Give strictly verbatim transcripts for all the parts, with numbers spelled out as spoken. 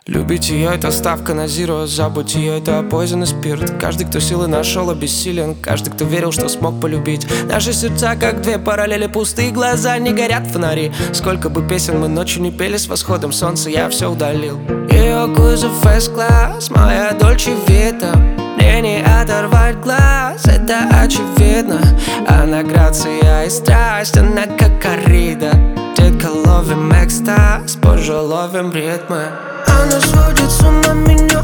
Любить ее — это ставка на зиро, забудь ее — это poison и спирт. Каждый, кто силы нашел, обессилен. Каждый, кто верил, что смог полюбить. Наши сердца, как две параллели, пустые глаза, не горят фонари. Сколько бы песен мы ночью не пели, с восходом солнца я все удалил. Ее кузов эс-класс, моя Дольче Вита. Мне не оторвать глаз, это очевидно. Она грация и страсть, она как коррида. Детка, ловим экстаз, позже ловим ритмы. Она сводит с ума меня,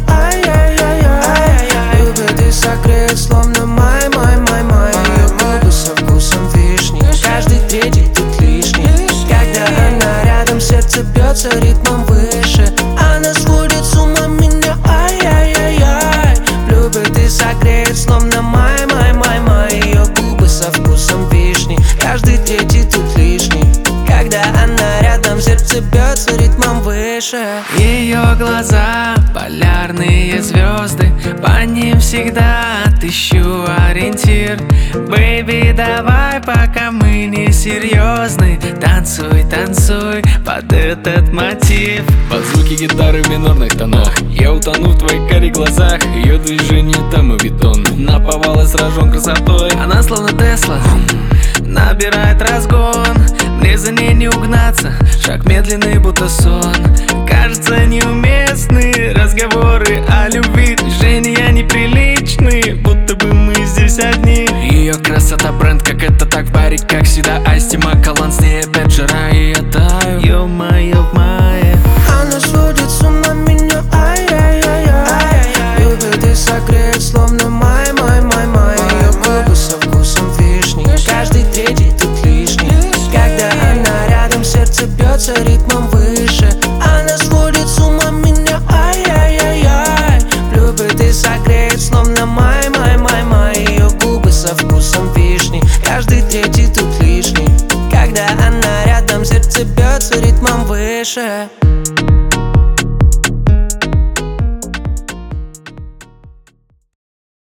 ай-яй-яй-яй. Любит и согреет, словно май, май, май, май. Ее губы со вкусом вишни, каждый третий тут лишний. Когда она рядом, сердце бьется ритмом выше. Она сводит с ума меня, ай-яй-яй-яй. Любит и согреет, словно май, май, май, май. Ее губы со вкусом вишни, каждый третий тут лишний. Когда она рядом, сердце бьется ритмом выше. Ее глаза — полярные звезды, по ним всегда отыщу ориентир. Бэйби, давай, пока мы не серьезны, танцуй, танцуй под этот мотив. Под звуки гитары в минорных тонах я утону в твоих карих глазах. Ее движение там и бетон, наповал и сражен красотой. Она словно Тесла, набирает разгон. Мне за ней не угнаться, шаг медленный, будто сон. Кажется, неуместны разговоры о любви. Движения неприличные, будто бы мы здесь одни. Ее красота бренд, как это так в баре, как всегда. Асти Макалан, с ней опять жара, и я таю. Ё-моё, в мае. Она сводит с ума меня, ай-яй-яй-яй. Любит и согреет, словно май, май, май, май. Ее губы со вкусом вишни, каждый третий тут лишний. Когда она рядом, сердце бьется ритмом выше. Она сводит с ума меня, ай-яй-яй-яй. Любит и согреет, словно май, май, май, май. Ее губы со вкусом вишни, каждый третий тут лишний. Когда она рядом, сердце бьется ритмом выше.